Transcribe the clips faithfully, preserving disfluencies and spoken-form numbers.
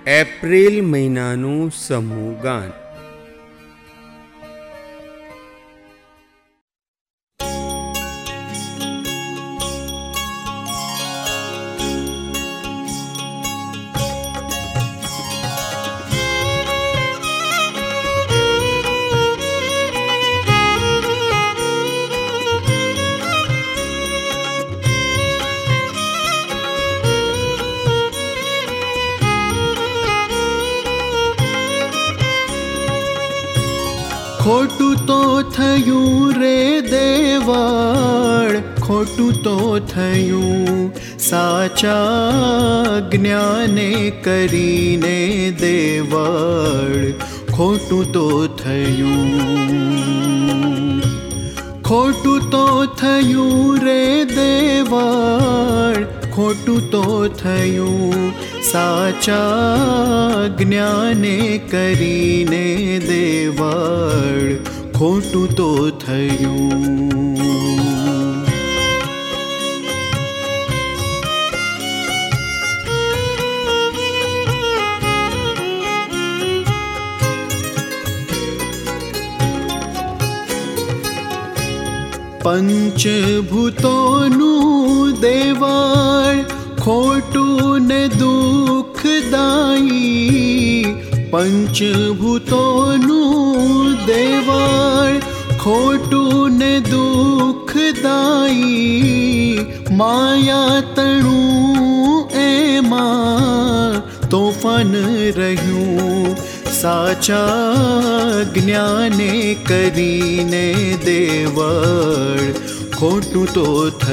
April મહિનાનું સમૂહ ગાન. ખોટું તો થયું રે દેવળ, ખોટું તો થયું સાચા જ્ઞાને કરીને દેવળ, ખોટું તો થયું. ખોટું તો થયું રે દેવળ, ખોટું તો થયું સાચા જ્ઞાને કરીને દેવળ, ખોટું તો થયું. પંચભૂતોનું દેવળ, ખોટું ને દુઃખદાયી. પંચભૂતોનું દેવળ, ખોટું ને દુઃખદાયી. માયા તણું એમાં તોફાન રહ્યું સાચા જ્ઞાને કરીને દેવળ, ખોટું તો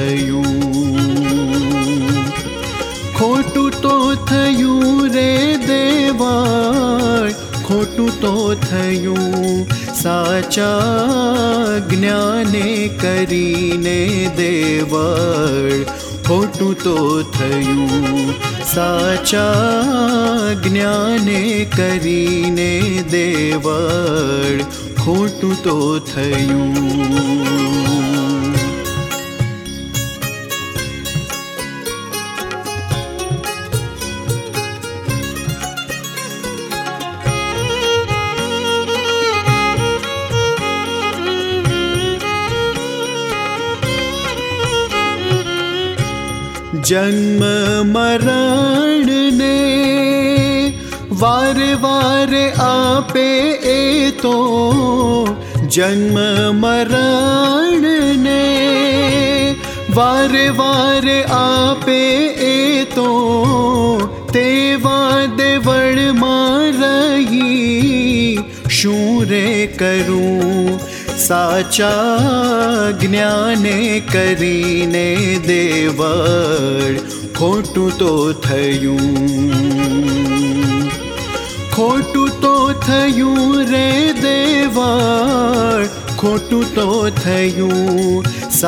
થયું. ખોટું તો થયું રે દેવળ, ખોટું તો થયું સાચા જ્ઞાને કરીને દેવળ, ખોટું તો થયું સાચા જ્ઞાને કરીને દેવળ, ખોટું તો થયું. જન્મ મરણ ને વારે વારે આપે એ તો, જન્મ મરણ ને વારે વારે આપે એ તો, તેવા દેવળમાં રહી શું રે કરું સાચા જ્ઞાને કરીને દેવળ, ખોટું તો થયું. ખોટું તો થયું રે દેવળ, ખોટું તો થયું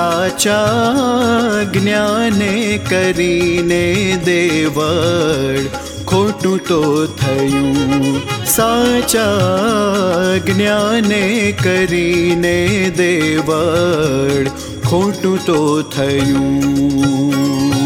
સાચા જ્ઞાને કરીને દેવળ, ખોટું તો થયું સાચા જ્ઞાને કરીને દેવળ, ખોટું તો થયું.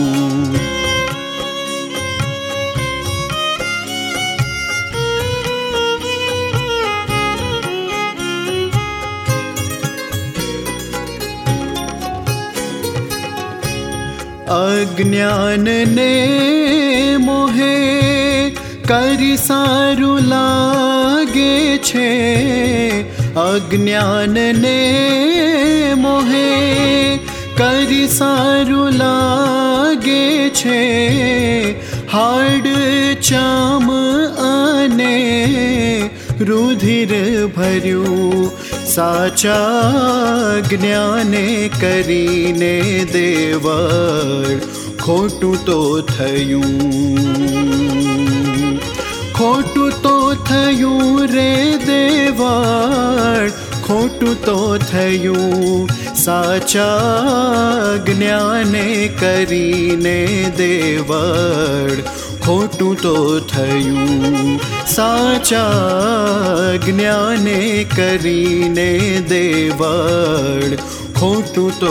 અજ્ઞાન ને મોહે કરી સારું લાગે છે. અજ્ઞાન ને મોહે કરી સારું લાગે છે. હાડ ચામ અને રુધિર ભર્યું સાચા જ્ઞાને કરીને દેવળ, ખોટું તો થયું. ખોટું તો થયું રે દેવળ, ખોટું તો થયું સાચા જ્ઞાને કરીને દેવળ, ખોટું તો થયું સાચા જ્ઞાને કરીને દેવળ, ખોટું તો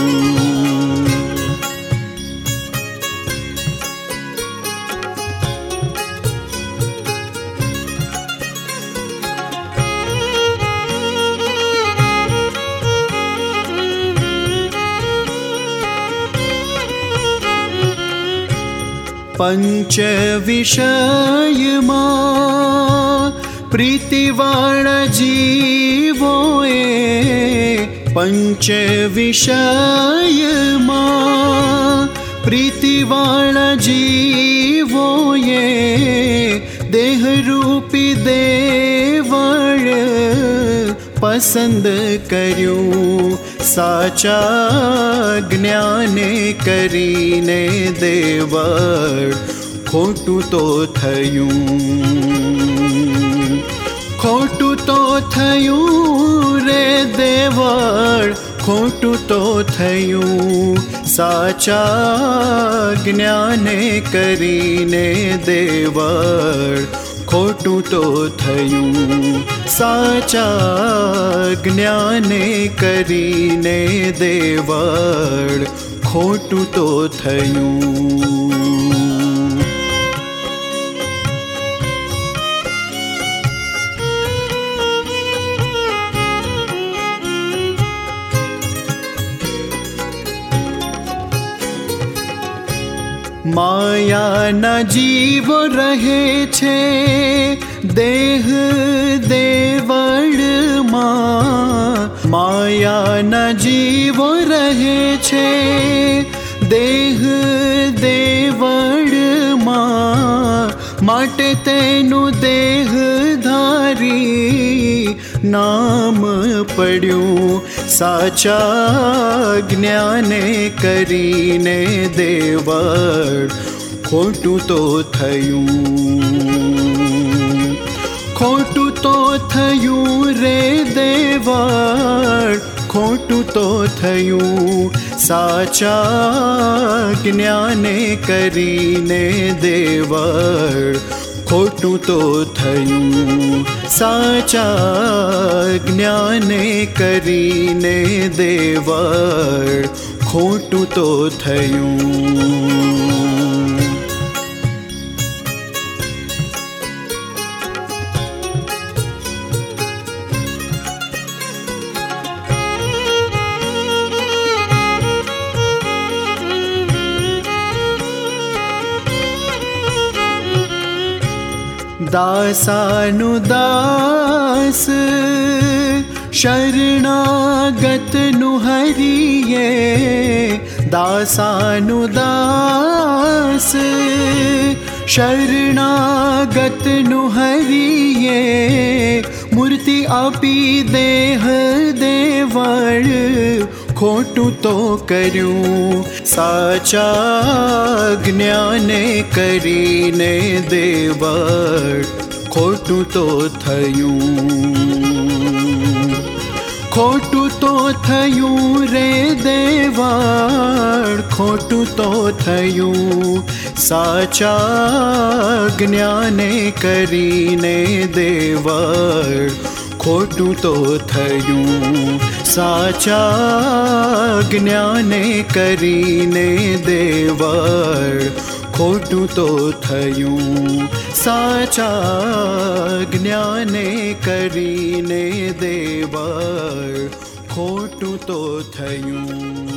થયું. पंच विषयमा प्रीतिवाळा जीवोए पंच विषयमा प्रीतिवाळा जीवोए देहरूपी देवळ पसंद कर्યું साचा ज्ञाने करीने देवळ खोटું તો થયું खोटું તો થયું રે દેવળ खोटું તો થયું સાચા જ્ઞાને કરીને દેવળ खोटું તો થયું સાચા જ્ઞાને કરીને દેવળ खोटું તો થયું। मायाना जीव रहे छे देह देवळમાં मायाना जीव रहे छे देह देवळમાં માટે તેનું દેહધારી નામ પડ્યું સાચા જ્ઞાને કરીને દેવળ खोटું તો થયું खोटું તો થયું રે દેવળ खोटું તો થયું સાચા જ્ઞાને કરીને દેવળ खोटું તો થયું સાચા જ્ઞાને કરીને દેવળ खोटું તો થયું। दासानु दास शरणागतनु हरिये दासानु दास शरणागतनु हरिये मूर्ति आपी देह देवळ खोटું તો કર્યું સાચા જ્ઞાને કરીને દેવળ खोटું તો થયું खोटું તો થયું રે દેવળ खोटું તો થયું સાચા જ્ઞાને કરીને દેવળ खोटું તો થયું સાચા જ્ઞાને કરીને દેવળ खोटું તો થયું સાચા જ્ઞાને કરીને દેવળ खोटું તો થયું।